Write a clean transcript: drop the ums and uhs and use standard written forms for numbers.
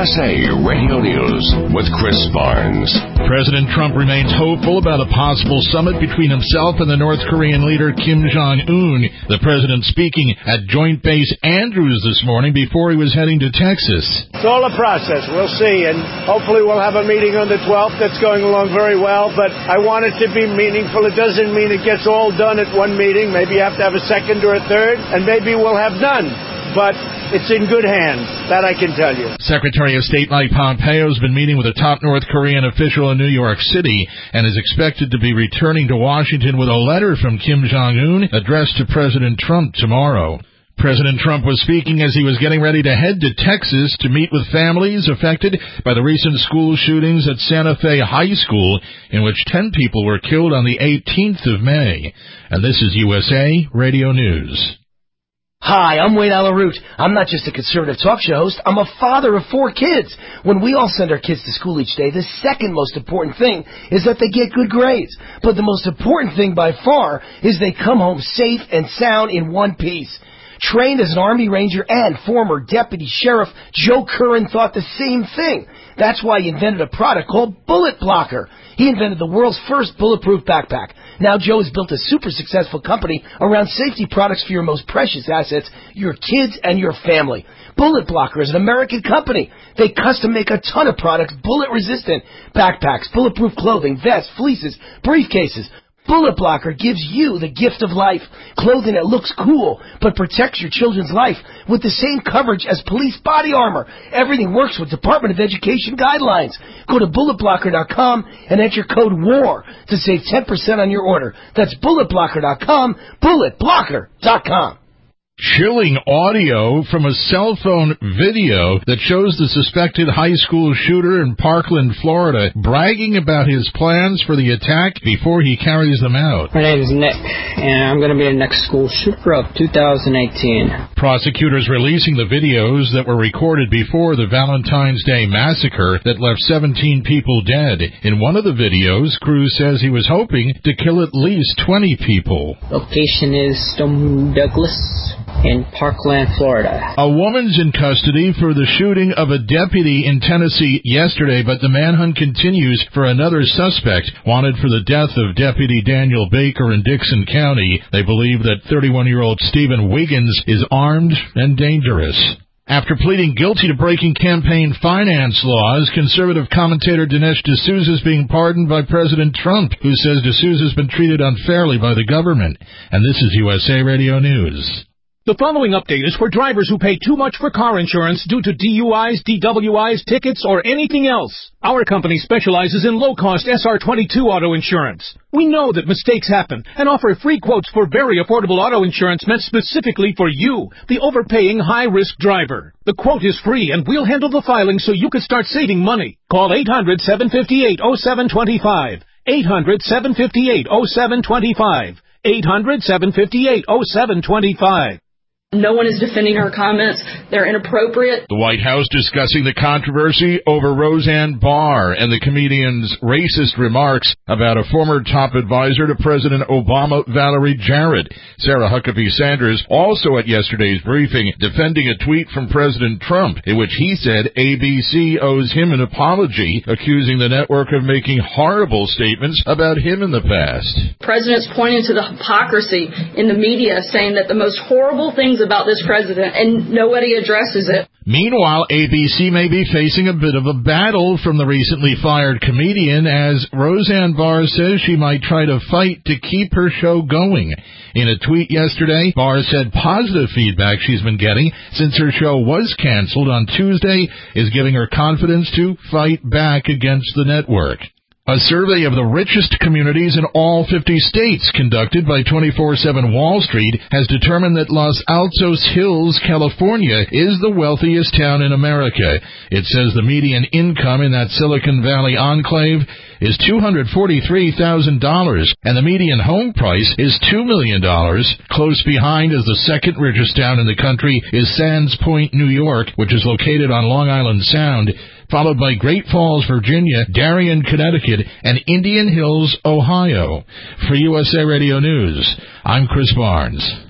USA Radio News with Chris Barnes. President Trump remains hopeful about a possible summit between himself and the North Korean leader Kim Jong-un. The president speaking at Joint Base Andrews this morning before he was heading to Texas. It's all a process. We'll see, and hopefully we'll have a meeting on the 12th that's going along very well, but I want it to be meaningful. It doesn't mean it gets all done at one meeting. Maybe you have to have a second or a third, and maybe we'll have none. But it's in good hands, that I can tell you. Secretary of State Mike Pompeo has been meeting with a top North Korean official in New York City and is expected to be returning to Washington with a letter from Kim Jong-un addressed to President Trump tomorrow. President Trump was speaking as he was getting ready to head to Texas to meet with families affected by the recent school shootings at Santa Fe High School, in which 10 people were killed on the 18th of May. And this is USA Radio News. Hi, I'm Wayne Allyn Root. I'm not just a conservative talk show host. I'm a father of 4 kids. When we all send our kids to school each day, the second most important thing is that they get good grades. But the most important thing by far is they come home safe and sound in one piece. Trained as an Army Ranger and former Deputy Sheriff, Joe Curran thought the same thing. That's why he invented a product called Bullet Blocker. He invented the world's first bulletproof backpack. Now Joe has built a super successful company around safety products for your most precious assets, your kids and your family. Bullet Blocker is an American company. They custom make a ton of products, bullet resistant backpacks, bulletproof clothing, vests, fleeces, briefcases. Bullet Blocker gives you the gift of life. Clothing that looks cool, but protects your children's life with the same coverage as police body armor. Everything works with Department of Education guidelines. Go to bulletblocker.com and enter code WAR to save 10% on your order. That's bulletblocker.com, bulletblocker.com. Chilling audio from a cell phone video that shows the suspected high school shooter in Parkland, Florida, bragging about his plans for the attack before he carries them out. My name is Nick, and I'm going to be the next school shooter of 2018. Prosecutors releasing the videos that were recorded before the Valentine's Day massacre that left 17 people dead. In one of the videos, Cruz says he was hoping to kill at least 20 people. Location is Stone Douglas in Parkland, Florida. A woman's in custody for the shooting of a deputy in Tennessee yesterday, but the manhunt continues for another suspect wanted for the death of Deputy Daniel Baker in Dixon County. They believe that 31-year-old Stephen Wiggins is armed and dangerous. After pleading guilty to breaking campaign finance laws, conservative commentator Dinesh D'Souza is being pardoned by President Trump, who says D'Souza has been treated unfairly by the government. And this is USA Radio News. The following update is for drivers who pay too much for car insurance due to DUIs, DWIs, tickets, or anything else. Our company specializes in low-cost SR22 auto insurance. We know that mistakes happen and offer free quotes for very affordable auto insurance meant specifically for you, the overpaying high-risk driver. The quote is free, and we'll handle the filing so you can start saving money. Call 800-758-0725. 800-758-0725. 800-758-0725. No one is defending her comments. They're inappropriate. The White House discussing the controversy over Roseanne Barr and the comedian's racist remarks about a former top advisor to President Obama, Valerie Jarrett. Sarah Huckabee Sanders, also at yesterday's briefing, defending a tweet from President Trump in which he said ABC owes him an apology, accusing the network of making horrible statements about him in the past. President's pointing to the hypocrisy in the media, saying that the most horrible things about this president, and nobody addresses it. Meanwhile, ABC may be facing a bit of a battle from the recently fired comedian, as Roseanne Barr says she might try to fight to keep her show going. In a tweet yesterday, Barr said positive feedback she's been getting since her show was canceled on Tuesday is giving her confidence to fight back against the network. A survey of the richest communities in all 50 states conducted by 24/7 Wall Street has determined that Los Altos Hills, California, is the wealthiest town in America. It says the median income in that Silicon Valley enclave is $243,000, and the median home price is $2 million. Close behind as the second richest town in the country is Sands Point, New York, which is located on Long Island Sound, followed by Great Falls, Virginia, Darien, Connecticut, and Indian Hills, Ohio. For USA Radio News, I'm Chris Barnes.